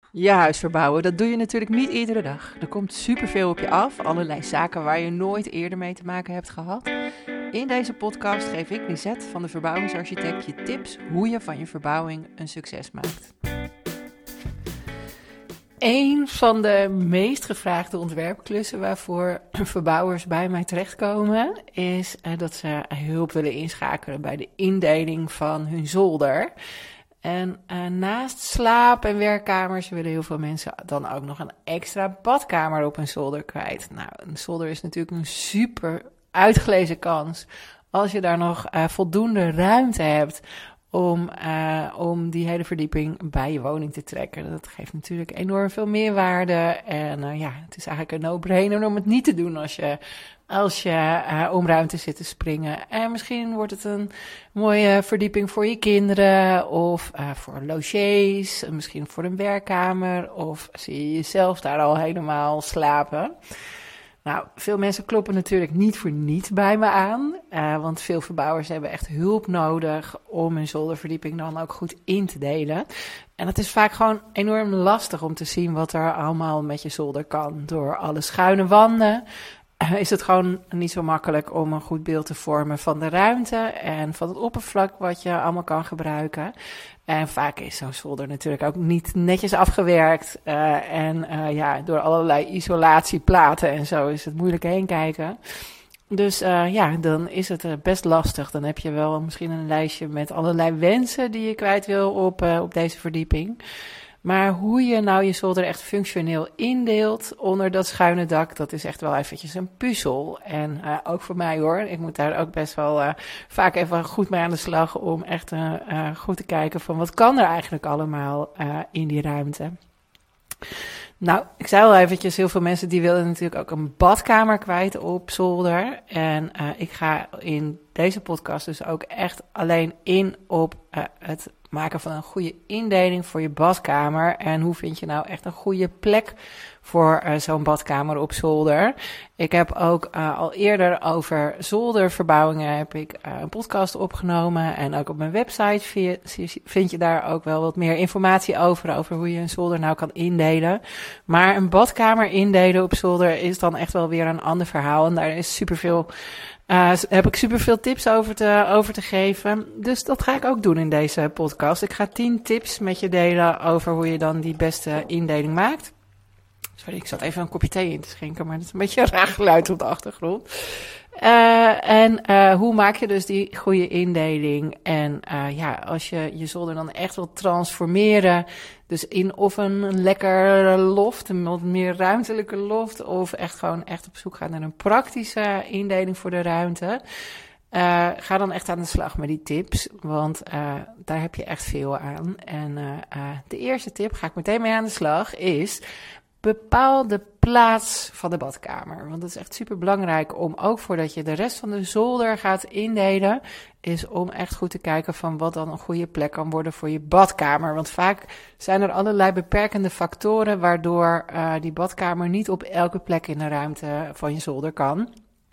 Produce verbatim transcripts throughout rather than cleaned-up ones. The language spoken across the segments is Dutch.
Je huis verbouwen, dat doe je natuurlijk niet iedere dag. Er komt superveel op je af, allerlei zaken waar je nooit eerder mee te maken hebt gehad. In deze podcast geef ik, Lisette van de Verbouwingsarchitect, je tips hoe je van je verbouwing een succes maakt. Een van de meest gevraagde ontwerpklussen waarvoor verbouwers bij mij terechtkomen, is uh, dat ze hulp willen inschakelen bij de indeling van hun zolder. En uh, naast slaap- en werkkamers willen heel veel mensen dan ook nog een extra badkamer op hun zolder kwijt. Nou, een zolder is natuurlijk een super uitgelezen kans als je daar nog uh, voldoende ruimte hebt om, uh, om die hele verdieping bij je woning te trekken. Dat geeft natuurlijk enorm veel meerwaarde. En uh, ja, het is eigenlijk een no-brainer om het niet te doen als je, als je uh, om ruimte zit te springen. En misschien wordt het een mooie verdieping voor je kinderen of uh, voor logies, misschien voor een werkkamer, of zie je jezelf daar al helemaal slapen. Nou, veel mensen kloppen natuurlijk niet voor niet bij me aan, uh, want veel verbouwers hebben echt hulp nodig om hun zolderverdieping dan ook goed in te delen. En het is vaak gewoon enorm lastig om te zien wat er allemaal met je zolder kan. Door alle schuine wanden uh, is het gewoon niet zo makkelijk om een goed beeld te vormen van de ruimte en van het oppervlak wat je allemaal kan gebruiken. En vaak is zo'n zolder natuurlijk ook niet netjes afgewerkt. Uh, en uh, ja, door allerlei isolatieplaten en zo is het moeilijk heen kijken. Dus uh, ja, dan is het uh, best lastig. Dan heb je wel misschien een lijstje met allerlei wensen die je kwijt wil op, uh, op deze verdieping. Maar hoe je nou je zolder echt functioneel indeelt onder dat schuine dak, dat is echt wel eventjes een puzzel. En uh, ook voor mij hoor, ik moet daar ook best wel uh, vaak even goed mee aan de slag om echt uh, uh, goed te kijken van wat kan er eigenlijk allemaal uh, in die ruimte. Nou, ik zei al eventjes, heel veel mensen die willen natuurlijk ook een badkamer kwijt op zolder. En uh, ik ga in deze podcast dus ook echt alleen in op uh, het maken van een goede indeling voor je badkamer. En hoe vind je nou echt een goede plek voor uh, zo'n badkamer op zolder. Ik heb ook uh, al eerder over zolderverbouwingen heb ik uh, een podcast opgenomen. En ook op mijn website vind je daar ook wel wat meer informatie over. Over hoe je een zolder nou kan indelen. Maar een badkamer indelen op zolder is dan echt wel weer een ander verhaal. En daar is superveel... Uh, heb ik superveel tips over te, over te geven. Dus dat ga ik ook doen in deze podcast. Ik ga tien tips met je delen over hoe je dan die beste indeling maakt. Sorry, ik zat even een kopje thee in te schenken, maar dat is een beetje een raar geluid op de achtergrond. Uh, en uh, hoe maak je dus die goede indeling? En uh, ja, als je je zolder dan echt wil transformeren, dus in of een lekker loft, een wat meer ruimtelijke loft, of echt gewoon echt op zoek gaan naar een praktische indeling voor de ruimte. Uh, ga dan echt aan de slag met die tips, want uh, daar heb je echt veel aan. En uh, uh, de eerste tip, ga ik meteen mee aan de slag, is bepaal de plaats van de badkamer. Want dat is echt super belangrijk om ook voordat je de rest van de zolder gaat indelen, is om echt goed te kijken van wat dan een goede plek kan worden voor je badkamer. Want vaak zijn er allerlei beperkende factoren waardoor uh, die badkamer niet op elke plek in de ruimte van je zolder kan.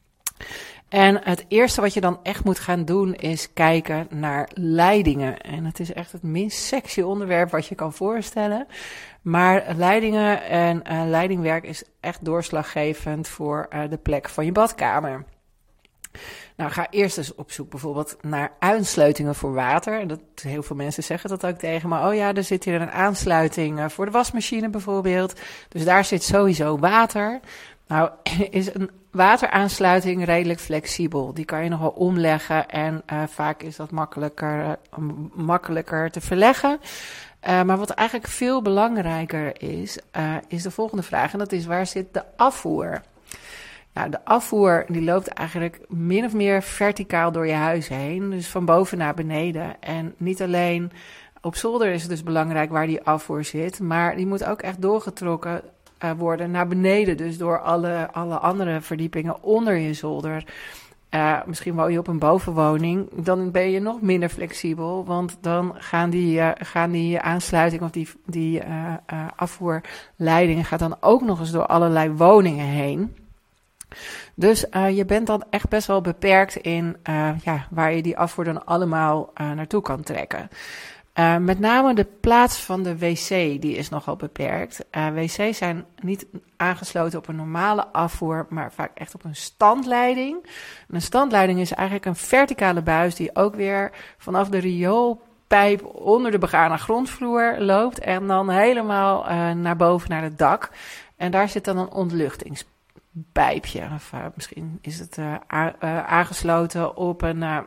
En het eerste wat je dan echt moet gaan doen is kijken naar leidingen. En het is echt het minst sexy onderwerp wat je kan voorstellen. Maar leidingen en uh, leidingwerk is echt doorslaggevend voor uh, de plek van je badkamer. Nou, ga eerst eens op zoek bijvoorbeeld naar aansluitingen voor water. Dat, heel veel mensen zeggen dat ook tegen me. Oh ja, er zit hier een aansluiting uh, voor de wasmachine bijvoorbeeld. Dus daar zit sowieso water. Nou, is een wateraansluiting redelijk flexibel. Die kan je nogal omleggen en uh, vaak is dat makkelijker, uh, makkelijker te verleggen. Uh, maar wat eigenlijk veel belangrijker is, uh, is de volgende vraag. En dat is, waar zit de afvoer? Nou, de afvoer die loopt eigenlijk min of meer verticaal door je huis heen. Dus van boven naar beneden. En niet alleen op zolder is het dus belangrijk waar die afvoer zit. Maar die moet ook echt doorgetrokken uh, worden naar beneden. Dus door alle, alle andere verdiepingen onder je zolder. Uh, misschien woon je op een bovenwoning, dan ben je nog minder flexibel, want dan gaan die, uh, gaan die aansluiting of die, die uh, uh, afvoerleidingen gaat dan ook nog eens door allerlei woningen heen. Dus uh, je bent dan echt best wel beperkt in uh, ja, waar je die afvoer dan allemaal uh, naartoe kan trekken. Uh, met name de plaats van de wc, die is nogal beperkt. Uh, wc's zijn niet aangesloten op een normale afvoer, maar vaak echt op een standleiding. Een standleiding is eigenlijk een verticale buis die ook weer vanaf de rioolpijp onder de begane grondvloer loopt en dan helemaal uh, naar boven naar het dak. En daar zit dan een ontluchtingspijpje. Of uh, misschien is het uh, a- uh, aangesloten op een... Uh,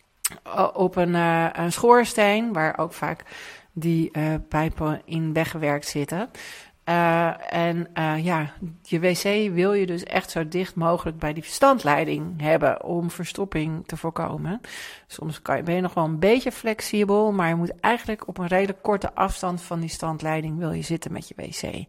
op een, uh, een schoorsteen, waar ook vaak die uh, pijpen in weggewerkt zitten. Uh, en uh, ja, je wc wil je dus echt zo dicht mogelijk bij die standleiding hebben om verstopping te voorkomen. Soms kan je, ben je nog wel een beetje flexibel, maar je moet eigenlijk op een redelijk korte afstand van die standleiding wil je zitten met je wc.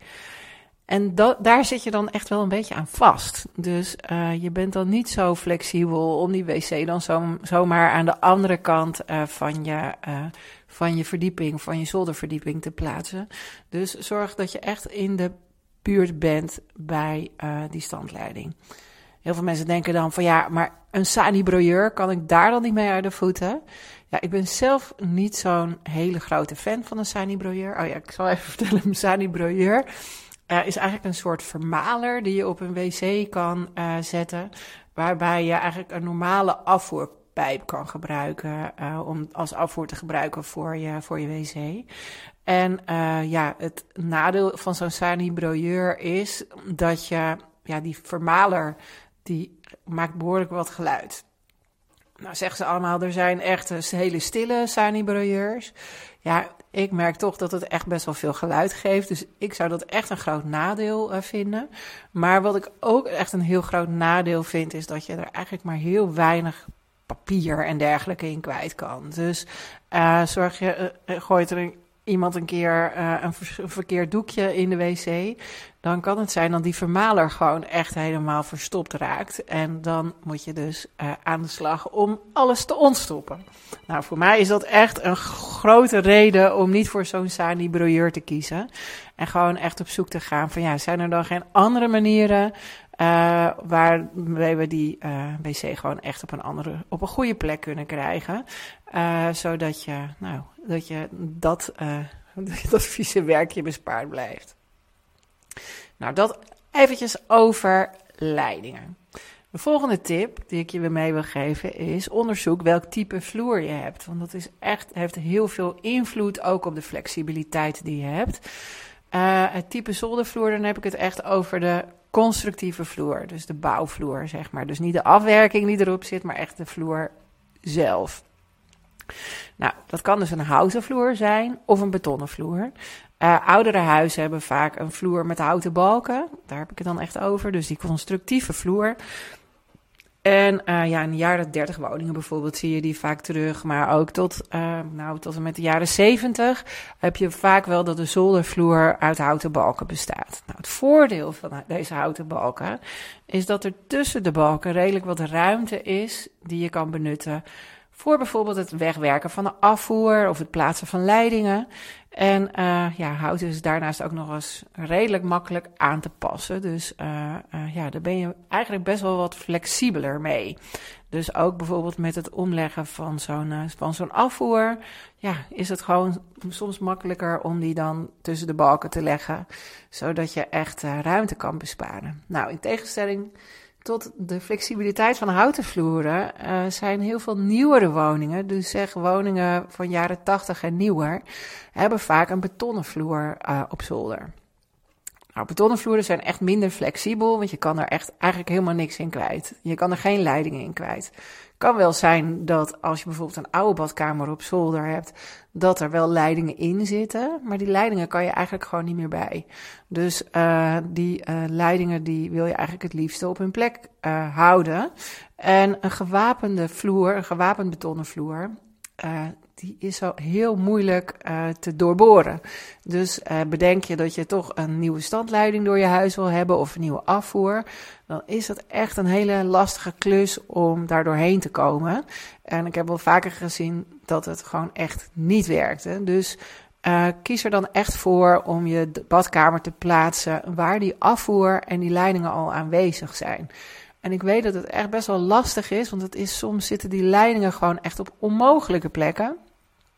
En dat, daar zit je dan echt wel een beetje aan vast. Dus uh, je bent dan niet zo flexibel om die wc dan zo, zomaar aan de andere kant uh, van, je, uh, van je verdieping, van je zolderverdieping te plaatsen. Dus zorg dat je echt in de buurt bent bij uh, die standleiding. Heel veel mensen denken dan van ja, maar een sani-broyeur, kan ik daar dan niet mee uit de voeten? Ja, ik ben zelf niet zo'n hele grote fan van een sani-broyeur. Oh ja, ik zal even vertellen, een sani-broyeur Uh, is eigenlijk een soort vermaler die je op een wc kan uh, zetten, waarbij je eigenlijk een normale afvoerpijp kan gebruiken uh, om als afvoer te gebruiken voor je, voor je wc. En uh, ja, het nadeel van zo'n sani-broyeur is dat je, ja, die vermaler, die maakt behoorlijk wat geluid. Nou zeggen ze allemaal, er zijn echt hele stille sani-broyeurs. Ja, ik merk toch dat het echt best wel veel geluid geeft. Dus ik zou dat echt een groot nadeel uh, vinden. Maar wat ik ook echt een heel groot nadeel vind, is dat je er eigenlijk maar heel weinig papier en dergelijke in kwijt kan. Dus uh, zorg je, uh, gooit er een, iemand een keer uh, een, ver, een verkeerd doekje in de wc, dan kan het zijn dat die vermaler gewoon echt helemaal verstopt raakt. En dan moet je dus uh, aan de slag om alles te ontstoppen. Nou, voor mij is dat echt een grote reden om niet voor zo'n sani-broyeur te kiezen. En gewoon echt op zoek te gaan van ja, zijn er dan geen andere manieren uh, waarmee we die uh, wc gewoon echt op een andere, op een goede plek kunnen krijgen. Uh, zodat je, nou, dat je dat, uh, dat vieze werkje bespaard blijft. Nou, dat eventjes over leidingen. De volgende tip die ik je weer mee wil geven is onderzoek welk type vloer je hebt. Want dat is echt, heeft heel veel invloed ook op de flexibiliteit die je hebt. Uh, het type zoldervloer, dan heb ik het echt over de constructieve vloer. Dus de bouwvloer, zeg maar. Dus niet de afwerking die erop zit, maar echt de vloer zelf. Nou, dat kan dus een houten vloer zijn of een betonnen vloer. Uh, oudere huizen hebben vaak een vloer met houten balken. Daar heb ik het dan echt over. Dus die constructieve vloer. En uh, ja, in de jaren dertig woningen bijvoorbeeld zie je die vaak terug. Maar ook tot, uh, nou, tot en met de jaren zeventig heb je vaak wel dat de zoldervloer uit houten balken bestaat. Nou, het voordeel van deze houten balken is dat er tussen de balken redelijk wat ruimte is die je kan benutten voor bijvoorbeeld het wegwerken van de afvoer of het plaatsen van leidingen. En uh, ja, hout is daarnaast ook nog eens redelijk makkelijk aan te passen. Dus uh, uh, ja, daar ben je eigenlijk best wel wat flexibeler mee. Dus ook bijvoorbeeld met het omleggen van zo'n, uh, van zo'n afvoer, ja, is het gewoon soms makkelijker om die dan tussen de balken te leggen, zodat je echt uh, ruimte kan besparen. Nou, in tegenstelling tot de flexibiliteit van houten vloeren uh, zijn heel veel nieuwere woningen, dus zeg woningen van jaren tachtig en nieuwer, hebben vaak een betonnen vloer uh, op zolder. Nou, betonnen vloeren zijn echt minder flexibel, want je kan er echt eigenlijk helemaal niks in kwijt. Je kan er geen leidingen in kwijt. Het kan wel zijn dat als je bijvoorbeeld een oude badkamer op zolder hebt, dat er wel leidingen in zitten, maar die leidingen kan je eigenlijk gewoon niet meer bij. Dus uh, die uh, leidingen die wil je eigenlijk het liefste op hun plek uh, houden. En een gewapende vloer, een gewapend betonnen vloer, uh, die is zo heel moeilijk uh, te doorboren. Dus uh, bedenk je dat je toch een nieuwe standleiding door je huis wil hebben of een nieuwe afvoer, dan is dat echt een hele lastige klus om daar doorheen te komen. En ik heb wel vaker gezien dat het gewoon echt niet werkte. Dus uh, kies er dan echt voor om je badkamer te plaatsen waar die afvoer en die leidingen al aanwezig zijn. En ik weet dat het echt best wel lastig is, want het is, soms zitten die leidingen gewoon echt op onmogelijke plekken.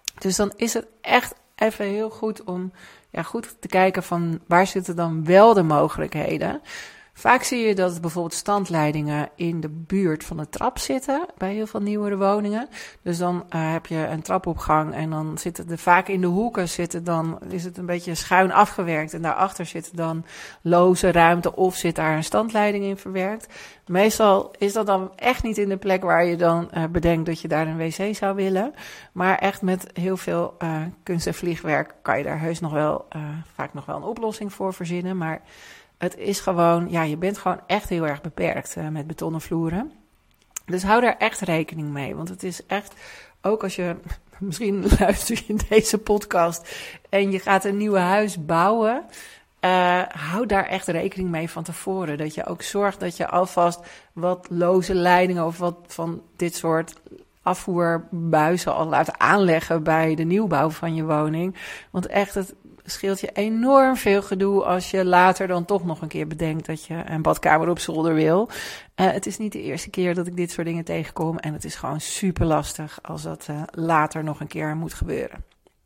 Dus dan is het echt even heel goed om ja, goed te kijken van waar zitten dan wel de mogelijkheden. Vaak zie je dat bijvoorbeeld standleidingen in de buurt van de trap zitten bij heel veel nieuwere woningen. Dus dan uh, heb je een trapopgang en dan zitten er vaak in de hoeken zitten dan is het een beetje schuin afgewerkt en daarachter zit dan loze ruimte of zit daar een standleiding in verwerkt. Meestal is dat dan echt niet in de plek waar je dan uh, bedenkt dat je daar een wc zou willen. Maar echt met heel veel uh, kunst en vliegwerk kan je daar heus nog wel uh, vaak nog wel een oplossing voor verzinnen. Maar het is gewoon, ja, je bent gewoon echt heel erg beperkt uh, met betonnen vloeren. Dus hou daar echt rekening mee. Want het is echt, ook als je, misschien luister je in deze podcast en je gaat een nieuw huis bouwen. Uh, hou daar echt rekening mee van tevoren. Dat je ook zorgt dat je alvast wat loze leidingen of wat van dit soort afvoerbuizen al laat aanleggen bij de nieuwbouw van je woning. Want echt, het scheelt je enorm veel gedoe als je later dan toch nog een keer bedenkt dat je een badkamer op zolder wil. Uh, het is niet de eerste keer dat ik dit soort dingen tegenkom en het is gewoon super lastig als dat uh, later nog een keer moet gebeuren.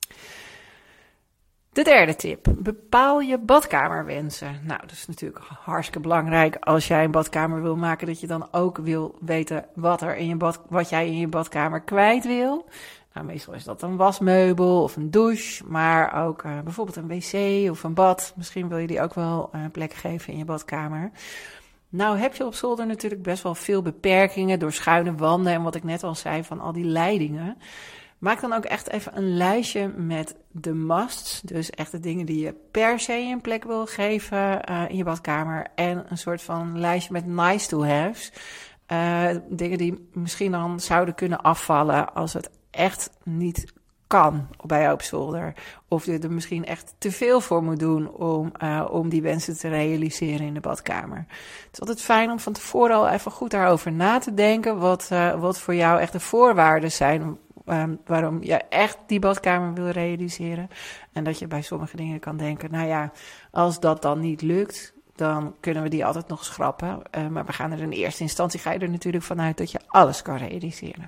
De derde tip, bepaal je badkamerwensen. Nou, dat is natuurlijk hartstikke belangrijk als jij een badkamer wil maken, dat je dan ook wil weten wat, er in je bad, wat jij in je badkamer kwijt wil. Nou, meestal is dat een wasmeubel of een douche, maar ook uh, bijvoorbeeld een wc of een bad. Misschien wil je die ook wel een plek geven in je badkamer. Nou heb je op zolder natuurlijk best wel veel beperkingen door schuine wanden en wat ik net al zei van al die leidingen. Maak dan ook echt even een lijstje met de musts. Dus echt de dingen die je per se een plek wil geven uh, in je badkamer. En een soort van lijstje met nice to haves. Uh, dingen die misschien dan zouden kunnen afvallen als het echt niet kan bij jou op zolder. Of je er misschien echt te veel voor moet doen om, uh, om die wensen te realiseren in de badkamer. Het is altijd fijn om van tevoren al even goed daarover na te denken. Wat, uh, wat voor jou echt de voorwaarden zijn. Um, waarom je echt die badkamer wil realiseren. En dat je bij sommige dingen kan denken, nou ja, als dat dan niet lukt, dan kunnen we die altijd nog schrappen. Uh, maar we gaan er in eerste instantie, ga je er natuurlijk vanuit dat je alles kan realiseren.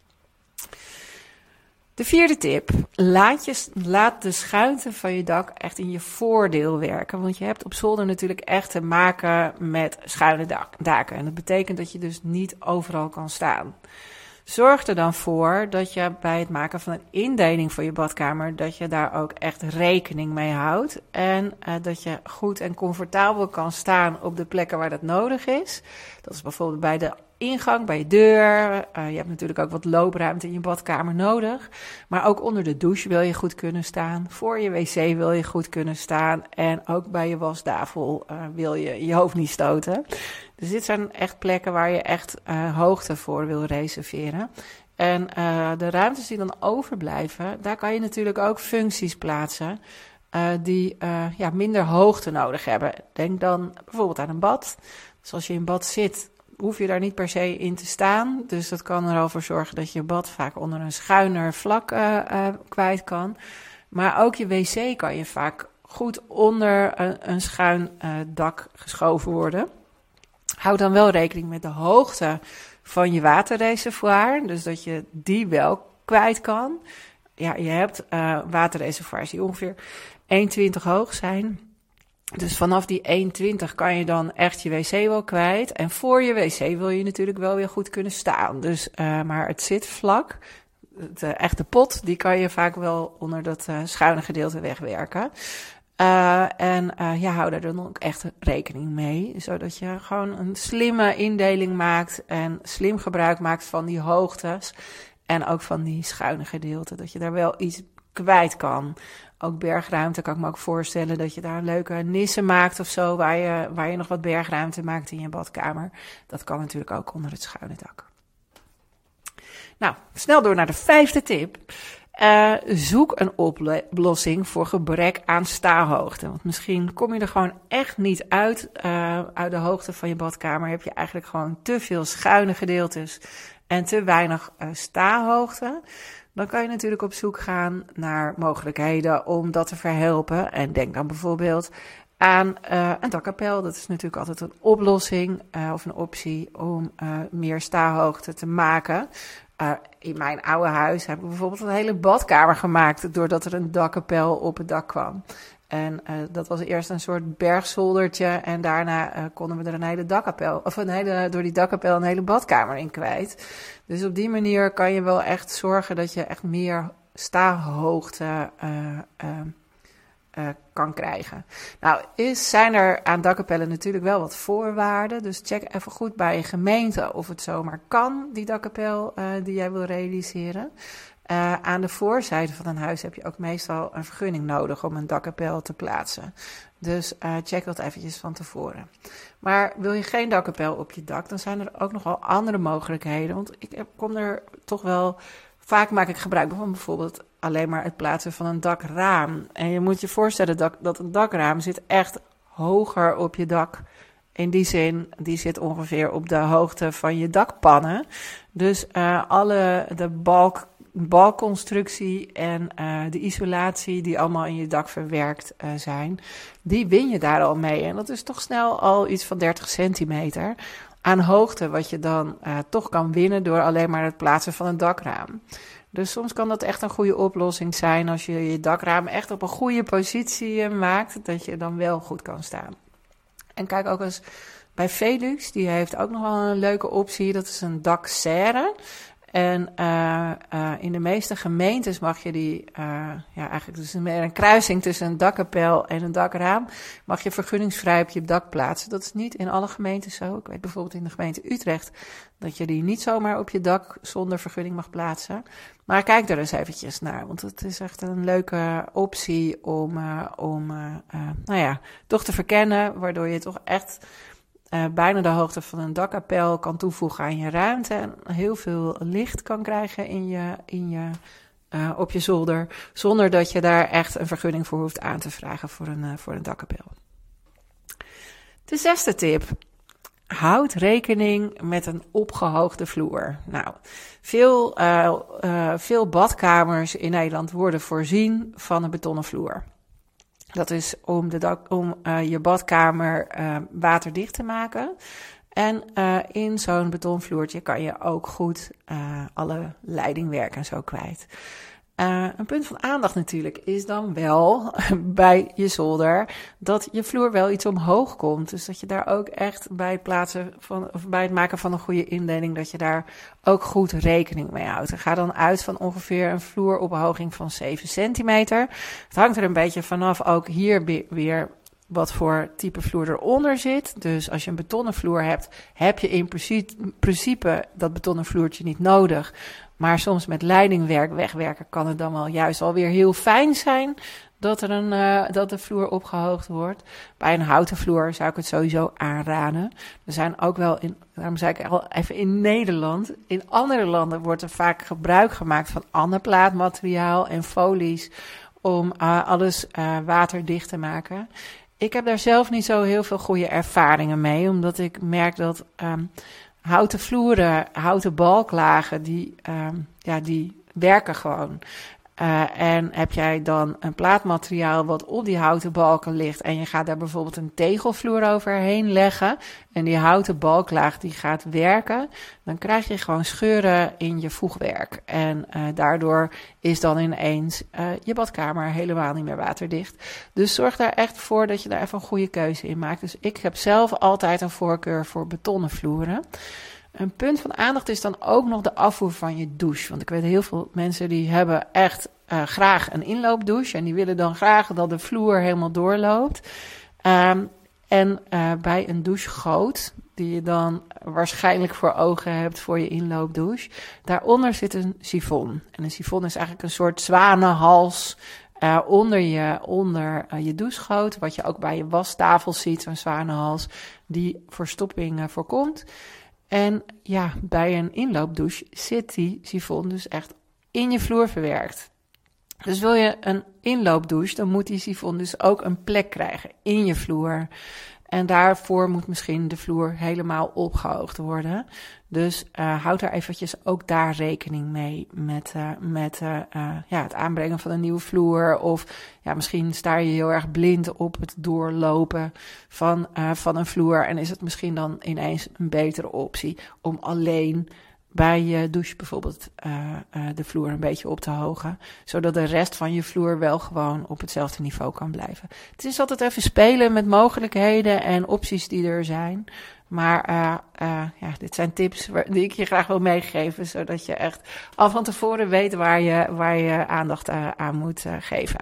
De vierde tip, laat, je, laat de schuinte van je dak echt in je voordeel werken. Want je hebt op zolder natuurlijk echt te maken met schuine dak, daken. En dat betekent dat je dus niet overal kan staan. Zorg er dan voor dat je bij het maken van een indeling voor je badkamer, dat je daar ook echt rekening mee houdt. En uh, dat je goed en comfortabel kan staan op de plekken waar dat nodig is. Dat is bijvoorbeeld bij de ingang, bij je deur. Uh, je hebt natuurlijk ook wat loopruimte in je badkamer nodig. Maar ook onder de douche wil je goed kunnen staan. Voor je wc wil je goed kunnen staan. En ook bij je wastafel uh, wil je je hoofd niet stoten. Dus dit zijn echt plekken waar je echt uh, hoogte voor wil reserveren. En uh, de ruimtes die dan overblijven, daar kan je natuurlijk ook functies plaatsen uh, die uh, ja, minder hoogte nodig hebben. Denk dan bijvoorbeeld aan een bad. Dus als je in bad zit, hoef je daar niet per se in te staan. Dus dat kan er al voor zorgen dat je bad vaak onder een schuiner vlak uh, uh, kwijt kan. Maar ook je wc kan je vaak goed onder een, een schuin uh, dak geschoven worden. Houd dan wel rekening met de hoogte van je waterreservoir. Dus dat je die wel kwijt kan. Ja, je hebt uh, waterreservoirs die ongeveer één komma twintig hoog zijn. Dus vanaf die één komma twintig kan je dan echt je wc wel kwijt. En voor je wc wil je natuurlijk wel weer goed kunnen staan. Dus, uh, maar het zit vlak. De echte pot, die kan je vaak wel onder dat uh, schuine gedeelte wegwerken. Uh, en uh, ja, hou daar dan ook echt rekening mee. Zodat je gewoon een slimme indeling maakt en slim gebruik maakt van die hoogtes. En ook van die schuine gedeelten. Dat je daar wel iets kwijt kan. Ook bergruimte kan ik me ook voorstellen dat je daar leuke nissen maakt of zo. Waar je, waar je nog wat bergruimte maakt in je badkamer. Dat kan natuurlijk ook onder het schuine dak. Nou, snel door naar de vijfde tip. Uh, zoek een oplossing voor gebrek aan staarhoogte. Want misschien kom je er gewoon echt niet uit. Uh, uit de hoogte van je badkamer heb je eigenlijk gewoon te veel schuine gedeeltes en te weinig uh, staarhoogte. Dan kan je natuurlijk op zoek gaan naar mogelijkheden om dat te verhelpen. En denk dan bijvoorbeeld aan uh, een dakkapel. Dat is natuurlijk altijd een oplossing uh, of een optie om uh, meer staarhoogte te maken. Uh, in mijn oude huis heb ik bijvoorbeeld een hele badkamer gemaakt doordat er een dakkapel op het dak kwam. En uh, dat was eerst een soort bergzoldertje en daarna uh, konden we er een hele dakkapel, of een hele, door die dakkapel een hele badkamer in kwijt. Dus op die manier kan je wel echt zorgen dat je echt meer staarhoogte uh, uh, uh, kan krijgen. Nou, is, zijn er aan dakkapellen natuurlijk wel wat voorwaarden. Dus check even goed bij je gemeente of het zomaar kan, die dakkapel uh, die jij wil realiseren. Uh, aan de voorzijde van een huis heb je ook meestal een vergunning nodig om een dakkapel te plaatsen. Dus uh, check dat eventjes van tevoren. Maar wil je geen dakkapel op je dak, dan zijn er ook nog wel andere mogelijkheden. Want ik heb, kom er toch wel... Vaak maak ik gebruik van bijvoorbeeld alleen maar het plaatsen van een dakraam. En je moet je voorstellen dat, dat een dakraam zit echt hoger op je dak. In die zin, die zit ongeveer op de hoogte van je dakpannen. Dus uh, alle de balk, balkconstructie en uh, de isolatie die allemaal in je dak verwerkt uh, zijn, die win je daar al mee. En dat is toch snel al iets van dertig centimeter aan hoogte, wat je dan uh, toch kan winnen door alleen maar het plaatsen van een dakraam. Dus soms kan dat echt een goede oplossing zijn als je je dakraam echt op een goede positie uh, maakt, dat je dan wel goed kan staan. En kijk ook eens bij Velux, die heeft ook nog wel een leuke optie, dat is een dakserre. En uh, uh, in de meeste gemeentes mag je die, uh, ja eigenlijk dus meer een kruising tussen een dakkapel en een dakraam, mag je vergunningsvrij op je dak plaatsen. Dat is niet in alle gemeentes zo. Ik weet bijvoorbeeld in de gemeente Utrecht dat je die niet zomaar op je dak zonder vergunning mag plaatsen. Maar kijk er eens eventjes naar, want het is echt een leuke optie om, uh, om uh, uh, nou ja, toch te verkennen, waardoor je toch echt Uh, bijna de hoogte van een dakkapel kan toevoegen aan je ruimte en heel veel licht kan krijgen in je, in je, uh, op je zolder, zonder dat je daar echt een vergunning voor hoeft aan te vragen voor een, uh, voor een dakkapel. De zesde tip. Houd rekening met een opgehoogde vloer. Nou, veel, uh, uh, veel badkamers in Nederland worden voorzien van een betonnen vloer. Dat is om, de dak, om uh, je badkamer uh, waterdicht te maken. En uh, in zo'n betonvloertje kan je ook goed uh, alle leidingwerk en zo kwijt. Uh, een punt van aandacht natuurlijk is dan wel bij je zolder dat je vloer wel iets omhoog komt. Dus dat je daar ook echt bij het plaatsen van, of bij het maken van een goede indeling, dat je daar ook goed rekening mee houdt. En ga dan uit van ongeveer een vloerophoging van zeven centimeter. Het hangt er een beetje vanaf, ook hier weer wat voor type vloer eronder zit. Dus als je een betonnen vloer hebt, heb je in principe dat betonnen vloertje niet nodig. Maar soms met leidingwerk wegwerken kan het dan wel juist alweer heel fijn zijn dat, er een, uh, dat de vloer opgehoogd wordt. Bij een houten vloer zou ik het sowieso aanraden. Er zijn ook wel, in, daarom zei ik al even in Nederland, in andere landen wordt er vaak gebruik gemaakt van ander plaatmateriaal en folies om uh, alles uh, waterdicht te maken. Ik heb daar zelf niet zo heel veel goede ervaringen mee, omdat ik merk dat Um, houten vloeren, houten balklagen, die, uh, ja, die werken gewoon. Uh, en heb jij dan een plaatmateriaal wat op die houten balken ligt en je gaat daar bijvoorbeeld een tegelvloer overheen leggen en die houten balklaag die gaat werken, dan krijg je gewoon scheuren in je voegwerk. En uh, daardoor is dan ineens uh, je badkamer helemaal niet meer waterdicht. Dus zorg daar echt voor dat je daar even een goede keuze in maakt. Dus ik heb zelf altijd een voorkeur voor betonnen vloeren. Een punt van aandacht is dan ook nog de afvoer van je douche. Want ik weet heel veel mensen die hebben echt uh, graag een inloopdouche. En die willen dan graag dat de vloer helemaal doorloopt. Um, en uh, bij een douchegoot, die je dan waarschijnlijk voor ogen hebt voor je inloopdouche, daaronder zit een sifon. En een sifon is eigenlijk een soort zwanenhals Uh, onder je, onder uh, je douchegoot, wat je ook bij je wastafel ziet, zo'n zwanenhals, die verstopping uh, voorkomt. En ja, bij een inloopdouche zit die sifon dus echt in je vloer verwerkt. Dus wil je een inloopdouche, dan moet die sifon dus ook een plek krijgen in je vloer. En daarvoor moet misschien de vloer helemaal opgehoogd worden. Dus uh, houd daar eventjes ook daar rekening mee met, uh, met uh, uh, ja, het aanbrengen van een nieuwe vloer. Of ja, misschien sta je heel erg blind op het doorlopen van, uh, van een vloer. En is het misschien dan ineens een betere optie om alleen bij je douche bijvoorbeeld uh, uh, de vloer een beetje op te hogen. Zodat de rest van je vloer wel gewoon op hetzelfde niveau kan blijven. Het is altijd even spelen met mogelijkheden en opties die er zijn. Maar uh, uh, ja, dit zijn tips die ik je graag wil meegeven. Zodat je echt al van tevoren weet waar je, waar je aandacht uh, aan moet uh, geven.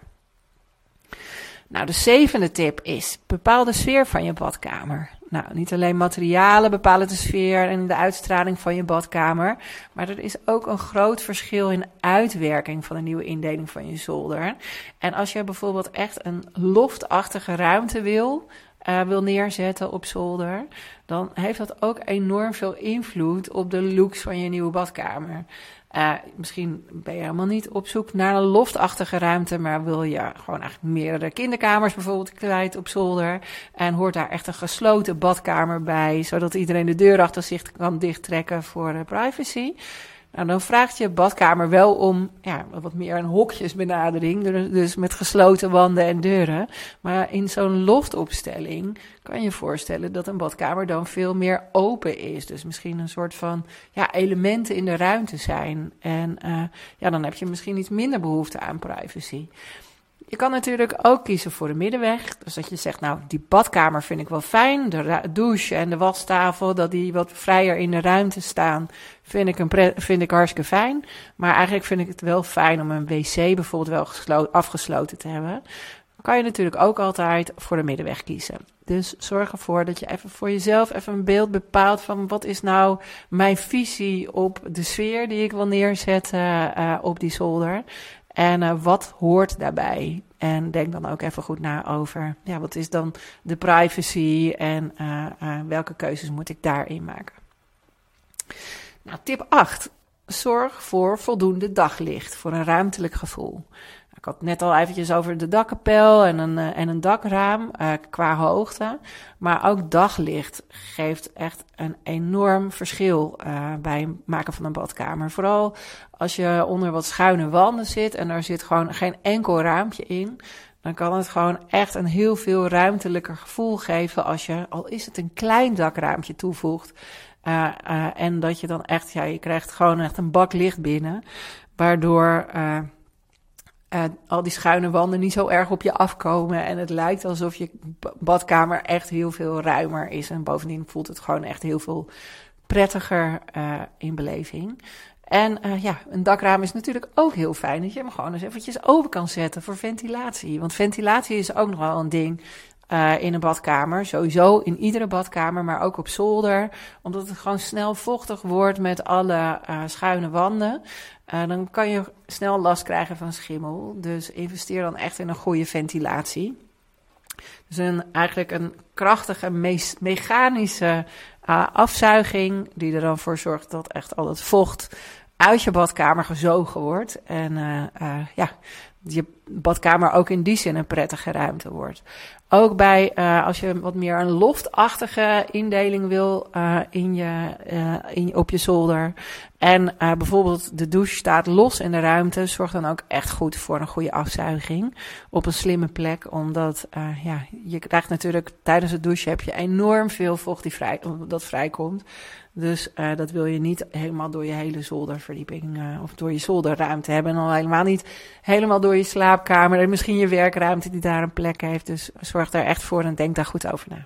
Nou, de zevende tip is, bepaal de sfeer van je badkamer. Nou, niet alleen materialen bepalen de sfeer en de uitstraling van je badkamer, maar er is ook een groot verschil in uitwerking van een nieuwe indeling van je zolder. En als je bijvoorbeeld echt een loftachtige ruimte wil, uh, wil neerzetten op zolder, dan heeft dat ook enorm veel invloed op de looks van je nieuwe badkamer. Uh, misschien ben je helemaal niet op zoek naar een loftachtige ruimte, maar wil je gewoon eigenlijk meerdere kinderkamers bijvoorbeeld kwijt op zolder. En hoort daar echt een gesloten badkamer bij, zodat iedereen de deur achter zich kan dichttrekken voor uh, privacy. Nou, dan vraagt je badkamer wel om ja, wat meer een hokjesbenadering, dus met gesloten wanden en deuren. Maar in zo'n loftopstelling kan je voorstellen dat een badkamer dan veel meer open is. Dus misschien een soort van ja, elementen in de ruimte zijn. En uh, ja, dan heb je misschien iets minder behoefte aan privacy. Je kan natuurlijk ook kiezen voor de middenweg. Dus dat je zegt, nou, die badkamer vind ik wel fijn. De ra- douche en de wastafel, dat die wat vrijer in de ruimte staan, vind ik, een pre- vind ik hartstikke fijn. Maar eigenlijk vind ik het wel fijn om een wc bijvoorbeeld wel geslo- afgesloten te hebben. Dan kan je natuurlijk ook altijd voor de middenweg kiezen. Dus zorg ervoor dat je even voor jezelf even een beeld bepaalt van wat is nou mijn visie op de sfeer die ik wil neerzetten uh, op die zolder. En uh, wat hoort daarbij? En denk dan ook even goed na over, ja, wat is dan de privacy en uh, uh, welke keuzes moet ik daarin maken? Nou, tip acht. Zorg voor voldoende daglicht, voor een ruimtelijk gevoel. Ik had het net al eventjes over de dakkapel en een, uh, en een dakraam uh, qua hoogte. Maar ook daglicht geeft echt een enorm verschil uh, bij het maken van een badkamer. Vooral als je onder wat schuine wanden zit en er zit gewoon geen enkel raampje in, dan kan het gewoon echt een heel veel ruimtelijker gevoel geven als je, al is het een klein dakraampje, toevoegt. Uh, uh, en dat je dan echt, ja, je krijgt gewoon echt een bak licht binnen, waardoor Uh, Uh, al die schuine wanden niet zo erg op je afkomen. En het lijkt alsof je badkamer echt heel veel ruimer is. En bovendien voelt het gewoon echt heel veel prettiger uh, in beleving. En uh, ja, een dakraam is natuurlijk ook heel fijn. Dat je hem gewoon eens eventjes open kan zetten voor ventilatie. Want ventilatie is ook nog wel een ding uh, in een badkamer. Sowieso in iedere badkamer, maar ook op zolder. Omdat het gewoon snel vochtig wordt met alle uh, schuine wanden. Uh, dan kan je snel last krijgen van schimmel. Dus investeer dan echt in een goede ventilatie. Dus een, eigenlijk een krachtige, me- mechanische uh, afzuiging die er dan voor zorgt dat echt al het vocht uit je badkamer gezogen wordt. En uh, uh, ja, je badkamer ook in die zin een prettige ruimte wordt. Ook bij, uh, als je wat meer een loftachtige indeling wil uh, in je, uh, in, op je zolder. En uh, bijvoorbeeld de douche staat los in de ruimte. Zorg dan ook echt goed voor een goede afzuiging op een slimme plek. Omdat uh, ja, je krijgt natuurlijk tijdens het douchen heb je enorm veel vocht die vrij, dat vrijkomt. Dus uh, dat wil je niet helemaal door je hele zolderverdieping uh, of door je zolderruimte hebben. En al helemaal niet helemaal door je slaapkamer en misschien je werkruimte die daar een plek heeft. Dus zorg daar echt voor en denk daar goed over na.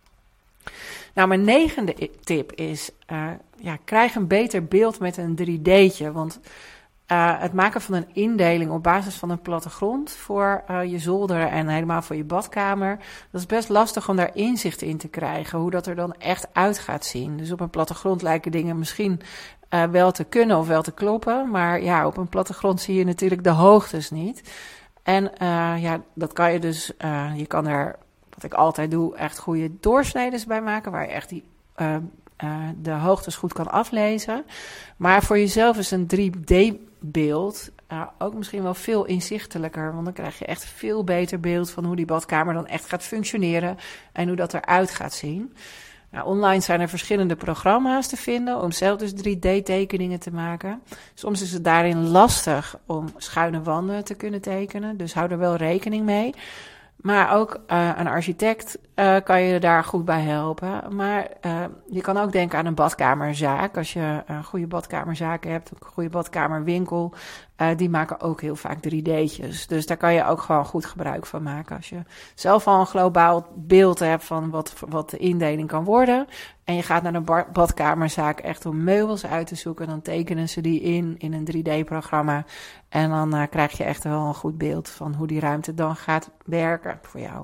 Nou, mijn negende tip is, uh, ja, krijg een beter beeld met een drie D'tje. Want uh, het maken van een indeling op basis van een plattegrond voor uh, je zolder en helemaal voor je badkamer, dat is best lastig om daar inzicht in te krijgen, hoe dat er dan echt uit gaat zien. Dus op een plattegrond lijken dingen misschien uh, wel te kunnen of wel te kloppen, maar ja, op een plattegrond zie je natuurlijk de hoogtes niet. En uh, ja, dat kan je dus, uh, je kan er, wat ik altijd doe, echt goede doorsneden bij maken, waar je echt die uh, uh, de hoogtes goed kan aflezen. Maar voor jezelf is een drie D beeld uh, ook misschien wel veel inzichtelijker. Want dan krijg je echt veel beter beeld van hoe die badkamer dan echt gaat functioneren en hoe dat eruit gaat zien. Nou, online zijn er verschillende programma's te vinden om zelf dus drie D-tekeningen te maken. Soms is het daarin lastig om schuine wanden te kunnen tekenen, dus hou er wel rekening mee. Maar ook uh, een architect uh, kan je daar goed bij helpen. Maar uh, je kan ook denken aan een badkamerzaak. Als je een goede badkamerzaak hebt, een goede badkamerwinkel, uh, die maken ook heel vaak drie D'tjes. Dus daar kan je ook gewoon goed gebruik van maken. Als je zelf al een globaal beeld hebt van wat, wat de indeling kan worden, en je gaat naar een bar- badkamerzaak echt om meubels uit te zoeken, dan tekenen ze die in in een drie D-programma. En dan uh, krijg je echt wel een goed beeld van hoe die ruimte dan gaat werken voor jou.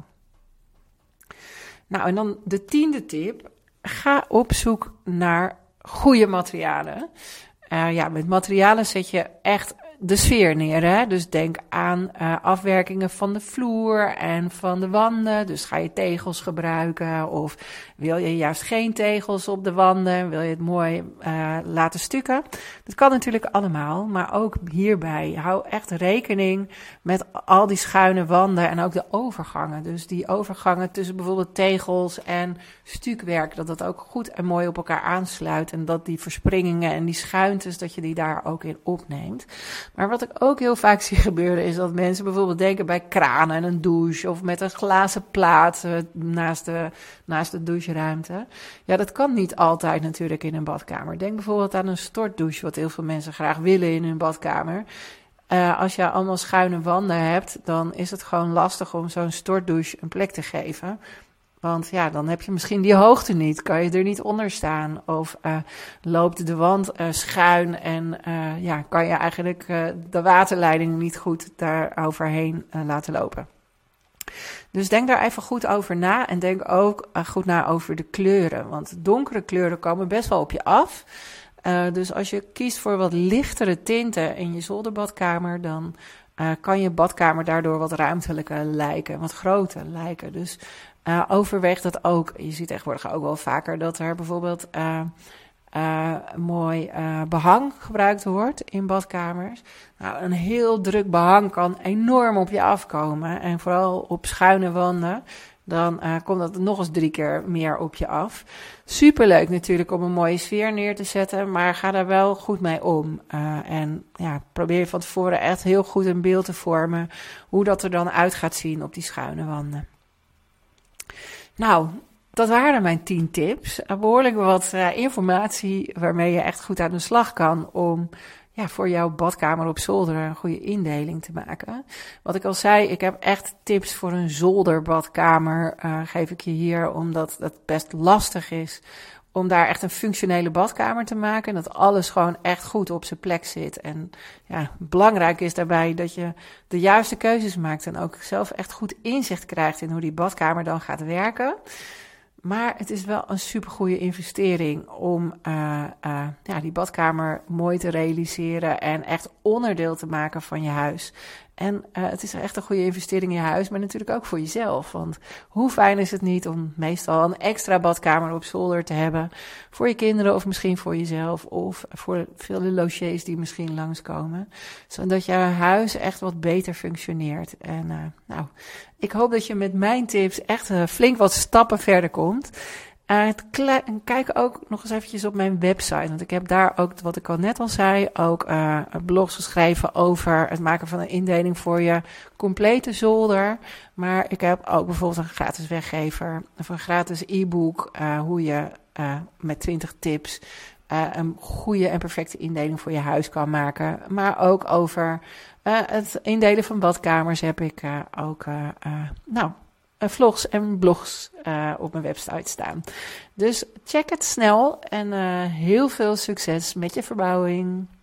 Nou, en dan de tiende tip. Ga op zoek naar goede materialen. Uh, ja, met materialen zet je echt de sfeer neer, hè? Dus denk aan uh, afwerkingen van de vloer en van de wanden. Dus ga je tegels gebruiken of wil je juist geen tegels op de wanden? Wil je het mooi uh, laten stukken? Dat kan natuurlijk allemaal, maar ook hierbij hou echt rekening met al die schuine wanden en ook de overgangen. Dus die overgangen tussen bijvoorbeeld tegels en stukwerk, dat dat ook goed en mooi op elkaar aansluit en dat die verspringingen en die schuintes, dat je die daar ook in opneemt. Maar wat ik ook heel vaak zie gebeuren is dat mensen bijvoorbeeld denken bij kranen en een douche of met een glazen plaat uh, naast, de, naast de doucheruimte. Ja, dat kan niet altijd natuurlijk in een badkamer. Denk bijvoorbeeld aan een stortdouche, wat heel veel mensen graag willen in hun badkamer. Uh, als je allemaal schuine wanden hebt, dan is het gewoon lastig om zo'n stortdouche een plek te geven. Want ja, dan heb je misschien die hoogte niet, kan je er niet onder staan. Of uh, loopt de wand uh, schuin en uh, ja, kan je eigenlijk uh, de waterleiding niet goed daar overheen uh, laten lopen. Dus denk daar even goed over na en denk ook uh, goed na over de kleuren. Want donkere kleuren komen best wel op je af. Uh, dus als je kiest voor wat lichtere tinten in je zolderbadkamer, dan uh, kan je badkamer daardoor wat ruimtelijker lijken, wat groter lijken. Dus Uh, overweeg dat ook. Je ziet tegenwoordig ook wel vaker dat er bijvoorbeeld uh, uh, mooi uh, behang gebruikt wordt in badkamers. Nou, een heel druk behang kan enorm op je afkomen. En vooral op schuine wanden, dan uh, komt dat nog eens drie keer meer op je af. Superleuk natuurlijk om een mooie sfeer neer te zetten, maar ga daar wel goed mee om. Uh, en ja, probeer van tevoren echt heel goed een beeld te vormen hoe dat er dan uit gaat zien op die schuine wanden. Nou, dat waren mijn tien tips. Behoorlijk wat uh, informatie waarmee je echt goed aan de slag kan om ja, voor jouw badkamer op zolder een goede indeling te maken. Wat ik al zei, ik heb echt tips voor een zolderbadkamer, uh, geef ik je hier, omdat het best lastig is om daar echt een functionele badkamer te maken. Dat alles gewoon echt goed op zijn plek zit. En ja, belangrijk is daarbij dat je de juiste keuzes maakt en ook zelf echt goed inzicht krijgt in hoe die badkamer dan gaat werken. Maar het is wel een supergoeie investering om uh, uh, ja, die badkamer mooi te realiseren en echt onderdeel te maken van je huis. En uh, het is echt een goede investering in je huis, maar natuurlijk ook voor jezelf. Want hoe fijn is het niet om meestal een extra badkamer op zolder te hebben voor je kinderen of misschien voor jezelf of voor vele logiers die misschien langskomen. Zodat je huis echt wat beter functioneert. En uh, nou, ik hoop dat je met mijn tips echt uh, flink wat stappen verder komt. Uh, kijk ook nog eens eventjes op mijn website, want ik heb daar ook, wat ik al net al zei, ook uh, blogs geschreven over het maken van een indeling voor je complete zolder. Maar ik heb ook bijvoorbeeld een gratis weggever of een gratis e-book, uh, hoe je uh, met twintig tips uh, een goede en perfecte indeling voor je huis kan maken. Maar ook over uh, het indelen van badkamers heb ik uh, ook, uh, uh, nou... vlogs en blogs uh, op mijn website staan. Dus check het snel en uh, heel veel succes met je verbouwing.